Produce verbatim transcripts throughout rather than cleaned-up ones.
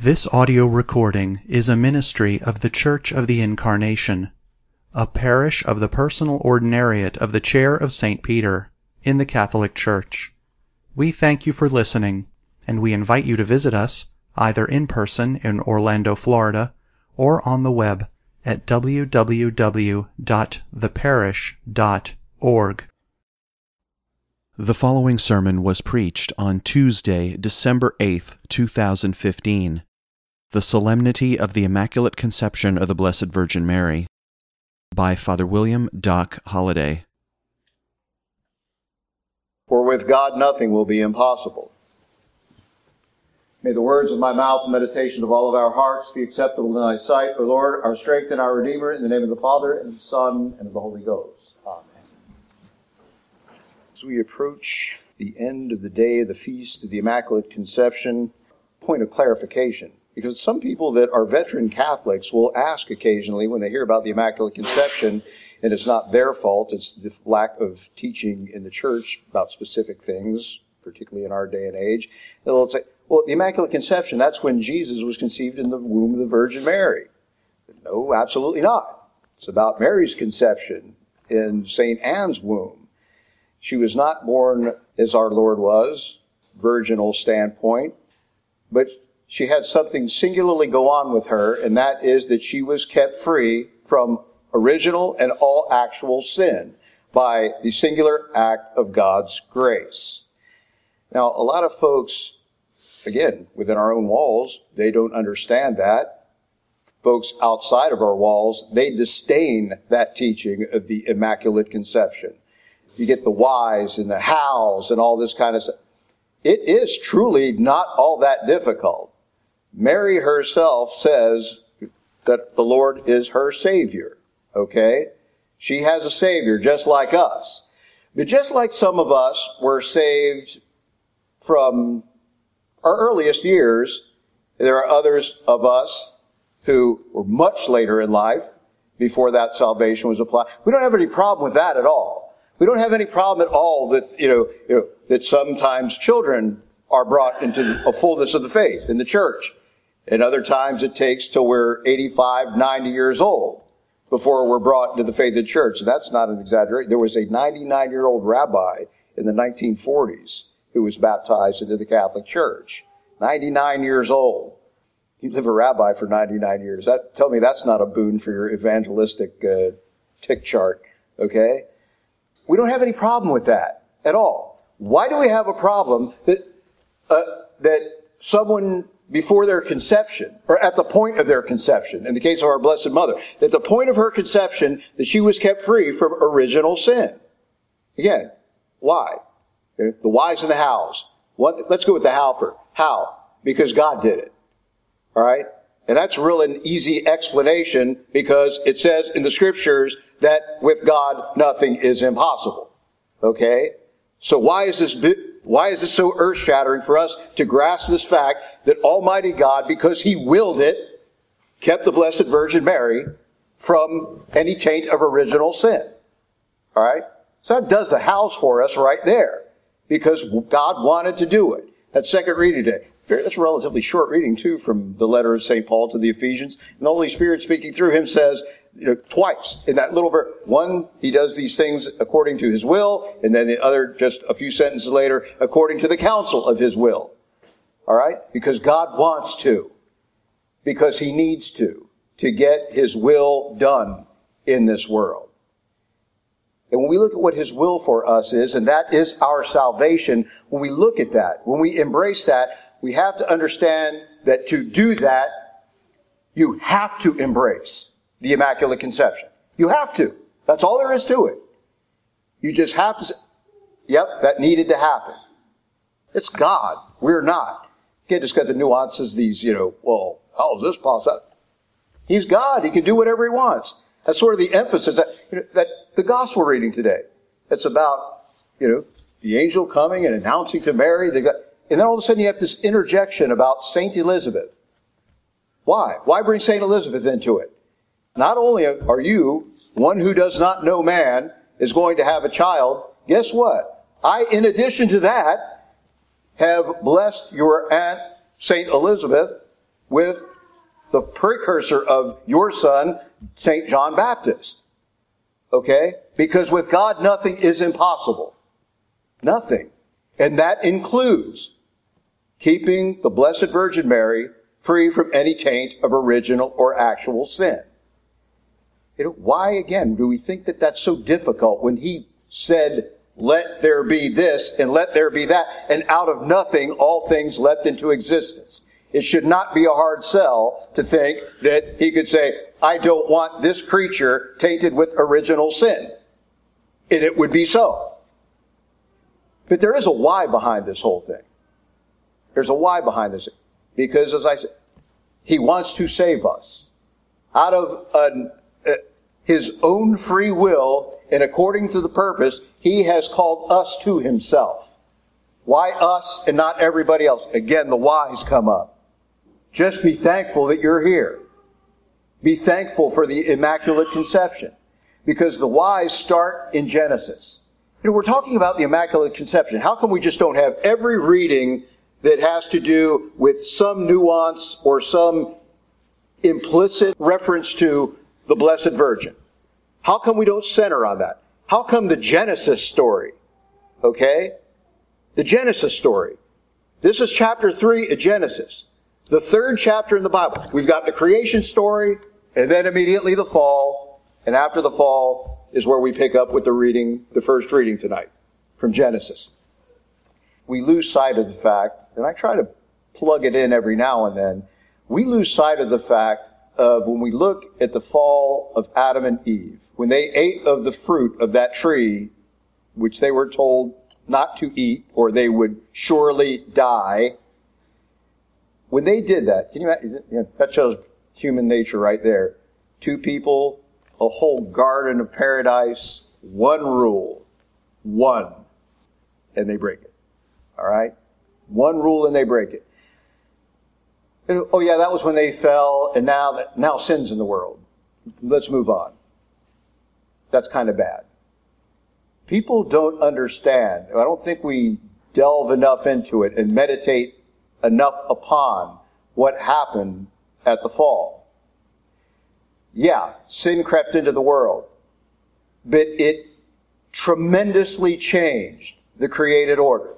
This audio recording is a ministry of the Church of the Incarnation, a parish of the Personal Ordinariate of the Chair of Saint Peter, in the Catholic Church. We thank you for listening, and we invite you to visit us, either in person in Orlando, Florida, or on the web at w w w dot the parish dot org. The following sermon was preached on Tuesday, December eighth, two thousand fifteen, the Solemnity of the Immaculate Conception of the Blessed Virgin Mary, by Father William Doc Holliday. For with God nothing will be impossible. May the words of my mouth and meditation of all of our hearts be acceptable in thy sight, O Lord, our strength and our Redeemer, in the name of the Father, and of the Son, and of the Holy Ghost. Amen. As we approach the end of the day of the Feast of the Immaculate Conception, point of clarification, because some people that are veteran Catholics will ask occasionally when they hear about the Immaculate Conception, and it's not their fault, it's the lack of teaching in the Church about specific things, particularly in our day and age, they'll say, well, the Immaculate Conception, that's when Jesus was conceived in the womb of the Virgin Mary. No, absolutely not. It's about Mary's conception in Saint Anne's womb. She was not born as our Lord was, virginal standpoint, but she had something singularly go on with her, and that is that she was kept free from original and all actual sin by the singular act of God's grace. Now, a lot of folks, again, within our own walls, they don't understand that. Folks outside of our walls, they disdain that teaching of the Immaculate Conception. You get the whys and the hows and all this kind of stuff. It is truly not all that difficult. Mary herself says that the Lord is her Savior, okay? She has a Savior just like us. But just like some of us were saved from our earliest years, there are others of us who were much later in life before that salvation was applied. We don't have any problem with that at all. We don't have any problem at all with, you know, you know, that sometimes children are brought into a fullness of the faith in the church. And other times it takes till we're eighty-five, ninety years old before we're brought into the faith of the church. And that's not an exaggeration. There was a ninety-nine-year-old rabbi in the nineteen forties who was baptized into the Catholic Church. ninety-nine years old. You live a rabbi for ninety-nine years. That, tell me that's not a boon for your evangelistic uh, tick chart, okay? We don't have any problem with that at all. Why do we have a problem that uh, that someone before their conception, or at the point of their conception, in the case of our Blessed Mother, at the point of her conception, that she was kept free from original sin? Again, why? The whys and the hows. What, let's go with the how for. How? Because God did it. All right? And that's really an easy explanation because it says in the Scriptures that with God nothing is impossible. Okay? So why is this why is this so earth-shattering for us to grasp this fact that Almighty God, because He willed it, kept the Blessed Virgin Mary from any taint of original sin? All right? So that does the hows for us right there. Because God wanted to do it. That second reading today. That's a relatively short reading, too, from the letter of Saint Paul to the Ephesians. And the Holy Spirit speaking through him says, you know, twice in that little verse. One, he does these things according to his will. And then the other, just a few sentences later, according to the counsel of his will. All right? Because God wants to. Because He needs to. To get His will done in this world. And when we look at what His will for us is, and that is our salvation, when we look at that, when we embrace that, we have to understand that to do that, you have to embrace the Immaculate Conception. You have to. That's all there is to it. You just have to say, yep, that needed to happen. It's God. We're not. You can't just get the nuances, these, you know, well, how is this possible? He's God. He can do whatever He wants. That's sort of the emphasis that, you know, that the gospel reading today. It's about, you know, the angel coming and announcing to Mary. The, and then all of a sudden you have this interjection about Saint Elizabeth. Why? Why bring Saint Elizabeth into it? Not only are you, one who does not know man, is going to have a child, guess what? I, in addition to that, have blessed your Aunt Saint Elizabeth with the precursor of your son, Saint John Baptist. Okay? Because with God, nothing is impossible. Nothing. And that includes keeping the Blessed Virgin Mary free from any taint of original or actual sin. You know, why, again, do we think that that's so difficult when he said, let there be this and let there be that, and out of nothing all things leapt into existence? It should not be a hard sell to think that he could say, I don't want this creature tainted with original sin. And it would be so. But there is a why behind this whole thing. There's a why behind this. Because, as I said, he wants to save us. Out of an, uh, his own free will, and according to the purpose, he has called us to himself. Why us and not everybody else? Again, the whys come up. Just be thankful that you're here. Be thankful for the Immaculate Conception. Because the whys start in Genesis. You know, we're talking about the Immaculate Conception. How come we just don't have every reading that has to do with some nuance or some implicit reference to the Blessed Virgin? How come we don't center on that? How come the Genesis story? Okay? The Genesis story. This is chapter three of Genesis. The third chapter in the Bible. We've got the creation story, and then immediately the fall. And after the fall is where we pick up with the reading, the first reading tonight from Genesis. We lose sight of the fact, and I try to plug it in every now and then, we lose sight of the fact of when we look at the fall of Adam and Eve, when they ate of the fruit of that tree, which they were told not to eat, or they would surely die. When they did that, can you imagine? You know, that shows human nature right there. Two people, a whole garden of paradise, one rule, one, and they break it. All right? One rule and they break it. And, oh yeah, that was when they fell, and now that now sin's in the world. Let's move on. That's kind of bad. People don't understand. I don't think we delve enough into it and meditate enough upon what happened at the fall. Yeah, sin crept into the world, but it tremendously changed the created order.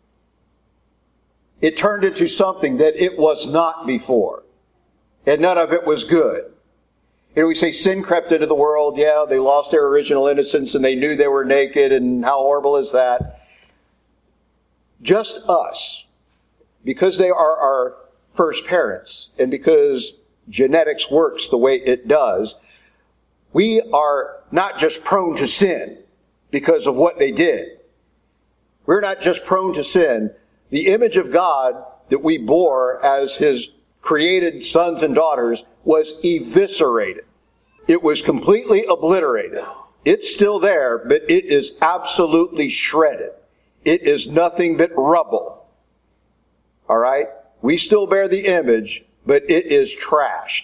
It turned into something that it was not before, and none of it was good. You know, we say sin crept into the world. Yeah, they lost their original innocence and they knew they were naked, and how horrible is that? Just us, because they are our first parents, and because genetics works the way it does, we are not just prone to sin because of what they did. We're not just prone to sin. The image of God that we bore as His created sons and daughters was eviscerated. It was completely obliterated. It's still there, but it is absolutely shredded. It is nothing but rubble. All right? We still bear the image, but it is trashed.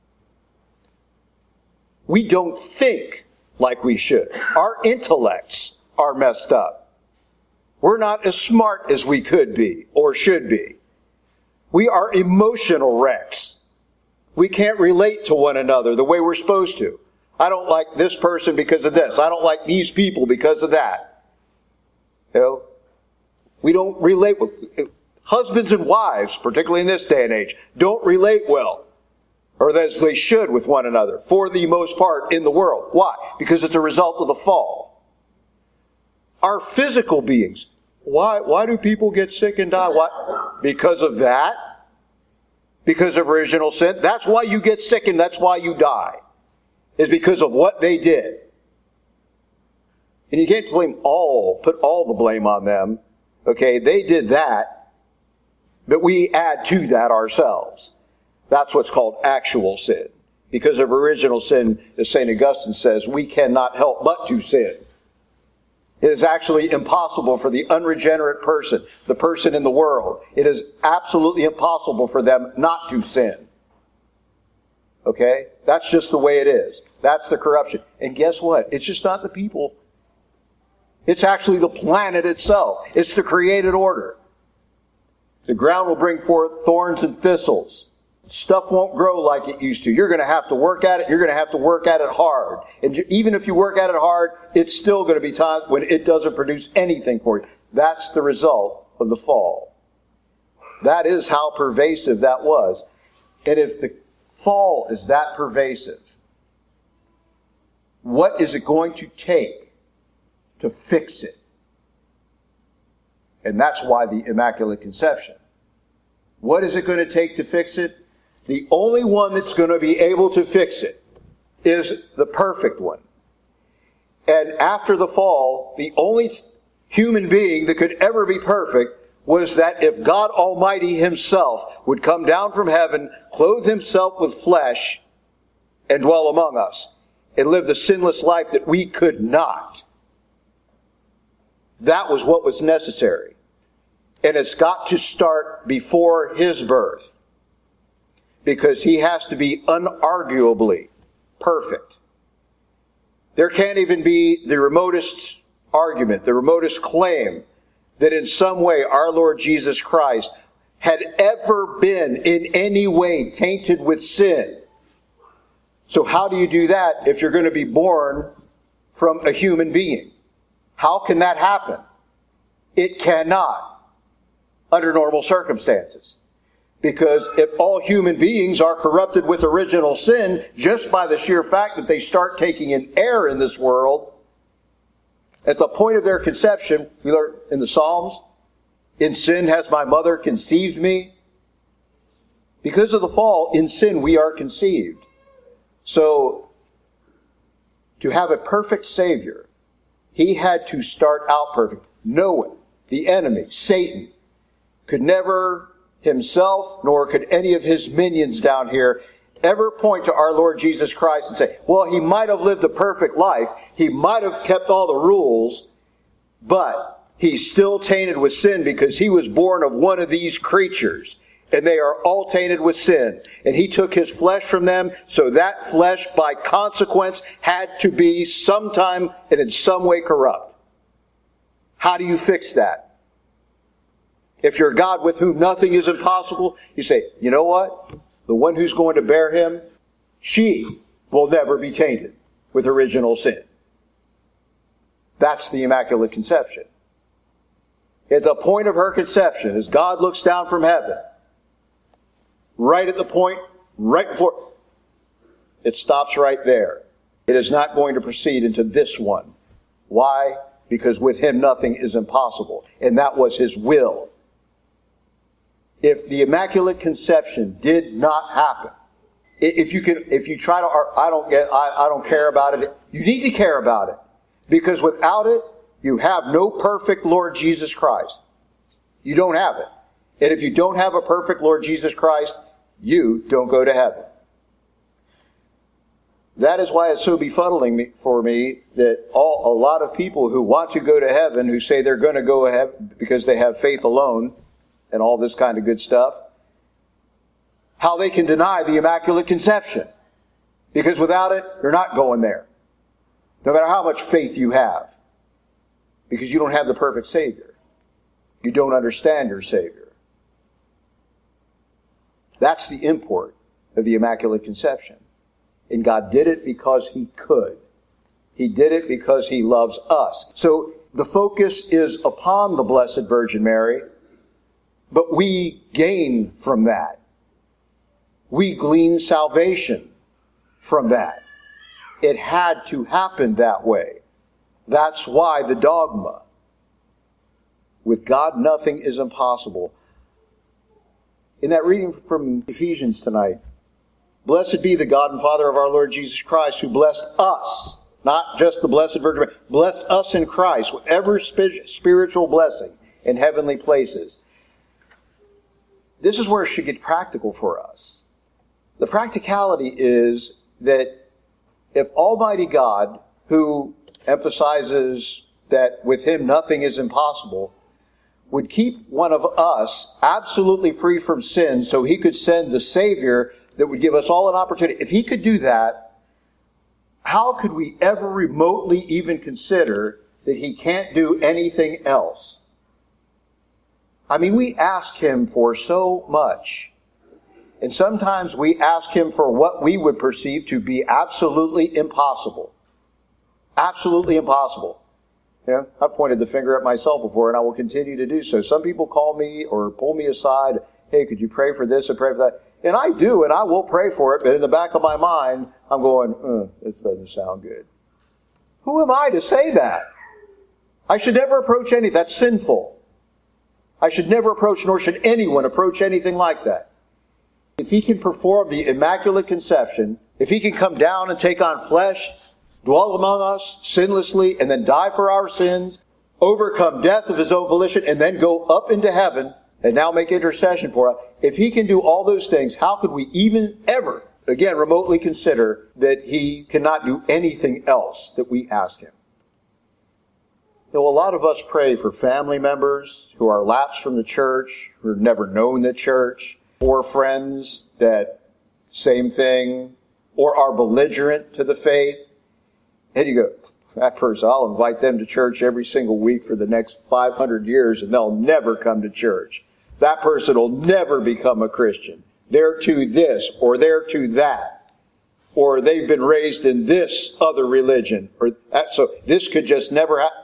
We don't think like we should. Our intellects are messed up. We're not as smart as we could be or should be. We are emotional wrecks. We can't relate to one another the way we're supposed to. I don't like this person because of this. I don't like these people because of that. You know, we don't relate with husbands and wives, particularly in this day and age, don't relate well, or as they should with one another, for the most part in the world. Why? Because it's a result of the fall. Our physical beings. Why, why do people get sick and die? Why? Because of that. Because of original sin. That's why you get sick and that's why you die. Is because of what they did. And you can't blame all, put all the blame on them. Okay, they did that. But we add to that ourselves. That's what's called actual sin. Because of original sin, as Saint Augustine says, we cannot help but to sin. It is actually impossible for the unregenerate person, the person in the world. It is absolutely impossible for them not to sin. Okay? That's just the way it is. That's the corruption. And guess what? It's just not the people. It's actually the planet itself. It's the created order. The ground will bring forth thorns and thistles. stuff won't grow like it used to. You're going to have to work at it. You're going to have to work at it hard. And even if you work at it hard, it's still going to be times when it doesn't produce anything for you. That's the result of the fall. That is how pervasive that was. And if the fall is that pervasive, what is it going to take to fix it? And that's why the Immaculate Conception. What is it going to take to fix it? The only one that's going to be able to fix it is the perfect one. And after the fall, the only human being that could ever be perfect was that if God Almighty Himself would come down from heaven, clothe Himself with flesh, and dwell among us, and live the sinless life that we could not. That was what was necessary. And it's got to start before His birth. Because He has to be unarguably perfect. There can't even be the remotest argument, the remotest claim that in some way our Lord Jesus Christ had ever been in any way tainted with sin. So how do you do that if you're going to be born from a human being? How can that happen? It cannot, under normal circumstances. Because if all human beings are corrupted with original sin, just by the sheer fact that they start taking an error in this world, at the point of their conception, we learn in the Psalms, in sin has my mother conceived me. Because of the fall, in sin we are conceived. So, to have a perfect Savior, He had to start out perfect. No one, the enemy, Satan, could never himself, nor could any of his minions down here ever point to our Lord Jesus Christ and say, well, He might have lived a perfect life, He might have kept all the rules, but He's still tainted with sin because He was born of one of these creatures, and they are all tainted with sin. And He took His flesh from them, so that flesh, by consequence, had to be sometime and in some way corrupt. How do you fix that? If you're a God with whom nothing is impossible, you say, you know what? The one who's going to bear Him, she will never be tainted with original sin. That's the Immaculate Conception. At the point of her conception, as God looks down from heaven, right at the point, right before, it stops right there. It is not going to proceed into this one. Why? Because with Him nothing is impossible. And that was His will. If the Immaculate Conception did not happen, if you can, if you try to, I don't get, I, I don't care about it. You need to care about it, because without it, you have no perfect Lord Jesus Christ. You don't have it, and if you don't have a perfect Lord Jesus Christ, you don't go to heaven. That is why it's so befuddling me, for me that all a lot of people who want to go to heaven, who say they're going to go to heaven because they have faith alone, and all this kind of good stuff, how they can deny the Immaculate Conception. Because without it, you're not going there. No matter how much faith you have. Because you don't have the perfect Savior. You don't understand your Savior. That's the import of the Immaculate Conception. And God did it because He could. He did it because He loves us. So the focus is upon the Blessed Virgin Mary, but we gain from that. We glean salvation from that. It had to happen that way. That's why the dogma, with God nothing is impossible. In that reading from Ephesians tonight, blessed be the God and Father of our Lord Jesus Christ, who blessed us, not just the Blessed Virgin Mary, blessed us in Christ, whatever spiritual blessing in heavenly places. This is where it should get practical for us. The practicality is that if Almighty God, who emphasizes that with Him nothing is impossible, would keep one of us absolutely free from sin so He could send the Savior that would give us all an opportunity. If He could do that, how could we ever remotely even consider that He can't do anything else? I mean, we ask Him for so much. And sometimes we ask him for what we would perceive to be absolutely impossible. Absolutely impossible. You know, I've pointed the finger at myself before, and I will continue to do so. Some people call me or pull me aside, hey, could you pray for this or pray for that? And I do, and I will pray for it, but in the back of my mind, I'm going, uh, this doesn't sound good. Who am I to say that? I should never approach anything. That's sinful. I should never approach, nor should anyone approach anything like that. If he can perform the Immaculate Conception, if he can come down and take on flesh, dwell among us sinlessly, and then die for our sins, overcome death of his own volition, and then go up into heaven, and now make intercession for us. If he can do all those things, how could we even ever, again, remotely consider that he cannot do anything else that we ask him? You know, a lot of us pray for family members who are lapsed from the church, who have never known the church, or friends that same thing, or are belligerent to the faith. And you go, that person, I'll invite them to church every single week for the next five hundred years, and they'll never come to church. That person will never become a Christian. They're to this, or they're to that. Or they've been raised in this other religion. Or that, so this could just never happen.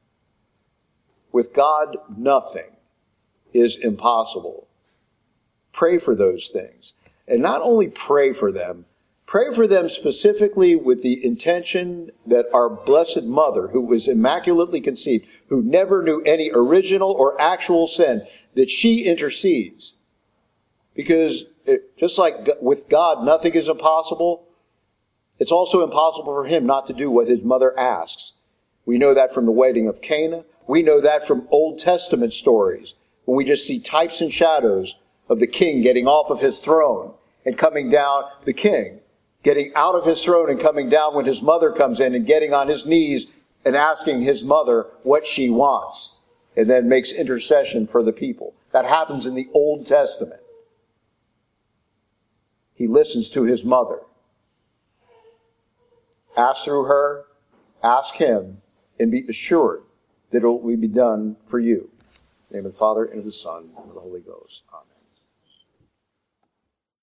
With God, nothing is impossible. Pray for those things. And not only pray for them, pray for them specifically with the intention that our Blessed Mother, who was immaculately conceived, who never knew any original or actual sin, that she intercedes. Because it, just like with God, nothing is impossible, it's also impossible for him not to do what his mother asks. We know that from the wedding of Cana. We know that from Old Testament stories, when we just see types and shadows of the king getting off of his throne and coming down, the king getting out of his throne and coming down when his mother comes in and getting on his knees and asking his mother what she wants, and then makes intercession for the people. That happens in the Old Testament. He listens to his mother. Ask through her, ask him, and be assured that it will be done for you. In the name of the Father, and of the Son, and of the Holy Ghost. Amen.